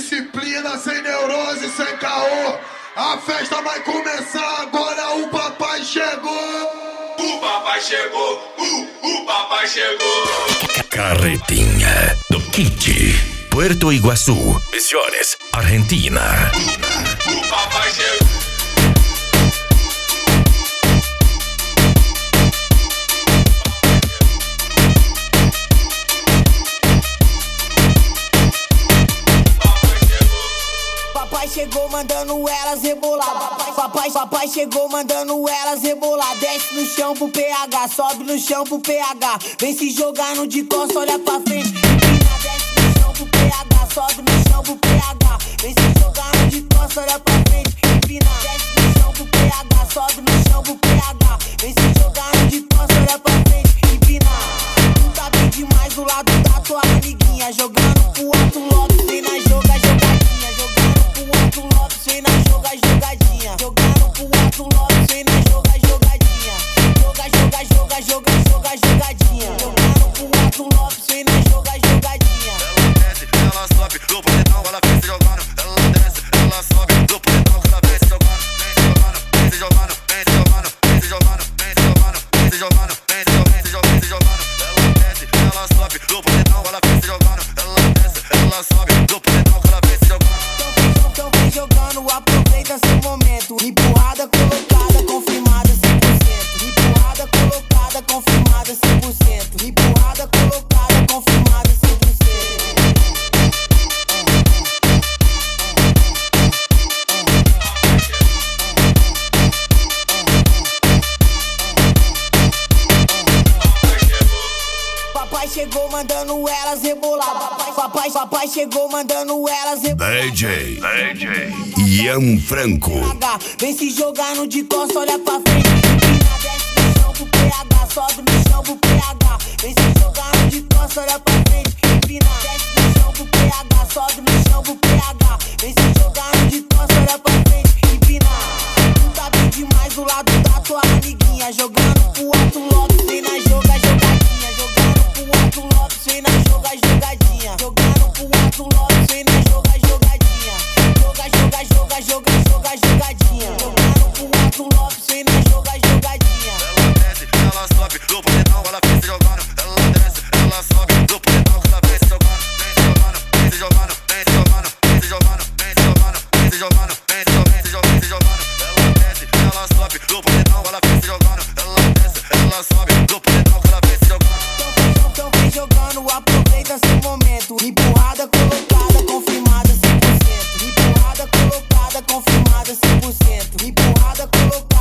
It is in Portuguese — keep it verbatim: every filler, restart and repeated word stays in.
disciplina, sem neurose, sem caô. A festa vai começar agora, o papai chegou. O papai chegou, uh, o papai chegou. Carretinha do Kit, Puerto Iguazú, Misiones, Argentina. O, o papai chegou. Papai chegou mandando elas rebolar. Papai, papai, papai chegou mandando elas rebolar. Desce no chão pro P H, sobe no chão pro P H. Vem se jogando de costas, olha pra frente. Empina, desce no chão pro P H, sobe no chão pro P H. Vem se jogando de costas, olha pra frente. Empina, desce no chão pro P H, sobe no chão pro P H. Vem se jogando de costas, olha pra frente. Empina, tu tá bem demais do lado da tua amiguinha. Jogando pro alto logo, sem na joga, jogadinha. Jogando pro alto logo, sem na joga, jogadinha. Jogando pro alto logo, sem na joga, jogadinha. Joga, joga, joga, joga, joga, jogadinha. Jogando pro alto logo, sem na joga, jogadinha. Ela desce, ela sobe, do paredão, ela vem se jogando. Ela desce, ela sobe, do paredão, ela vem se jogando. Vem se jogando, vem se jogando, vem se jogando, vem se jogando, vem se jogando, vem se jogando, vem se jogando, vem se jogando. Ela desce, ela sobe, do paredão, ela vem se jogando. Ela desce, ela sobe, do paredão, ela vem se jogando. Então vem jogando, aproveita seu momento. Empurrada, colocada, confirmada cem por cento. Empurrada, colocada, confirmada cem por cento. Empurrada, colocada, confirmada cem por cento. Papai chegou mandando elas rebolar. Papai, papai, papai chegou mandando elas rebolar. D J, D J Ian Franco. Vem se jogando de costas, olha pra frente. Empina, desce no chão pro P H, sobe no chão pro P H. Vem se jogando de costas, olha pra frente. Empina, desce no chão pro P H, sobe no chão pro P H. Vem se jogando de costas, olha pra frente. Empina, tu tá bem demais do lado da tua amiguinha. Jogando pro alto logo, sem na joga, jogadinha. Jogando pro alto logo, sem na joga, jogadinha. Jogando pro alto logo, sem na joga, jogadinha. Joga, joga, joga, joga, joga, jogadinha. Jogando pro alto logo, sem na joga, jogadinha. Ela desce, ela sobe, do paredão, ela vem se jogando. Ela desce, ela sobe, do paredão, ela vem se jogando. Vem se jogando, vem se jogando, vem se jogando, vem se jogando, vem se jogando, vem se jogando, vem se jogando, vem se jogando. Ela desce, ela sobe, do paredão, ela vem se jogando. Ela desce, ela sobe, do paredão, ela vem se jogando. Então vem jogando, aproveita seu momento. Empurrada, colocada, confirmada cem por cento. Empurrada, colocada, confirmada cem por cento. Empurrada, colocada.